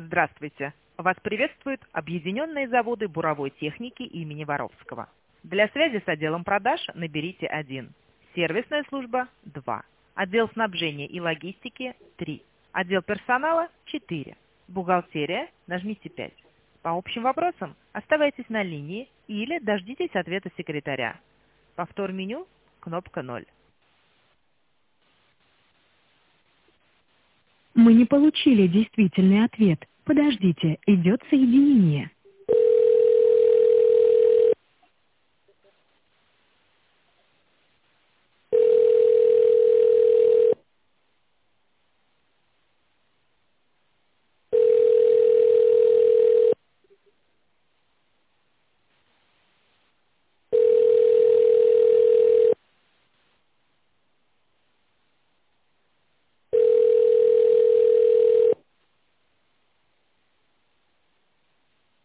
Здравствуйте! Вас приветствуют Объединенные заводы буровой техники имени Воровского. Для связи с отделом продаж наберите 1. Сервисная служба 2. Отдел снабжения и логистики 3. Отдел персонала 4. Бухгалтерия нажмите 5. По общим вопросам оставайтесь на линии или дождитесь ответа секретаря. Повтор меню кнопка 0. Мы не получили действительный ответ. Подождите, идет соединение.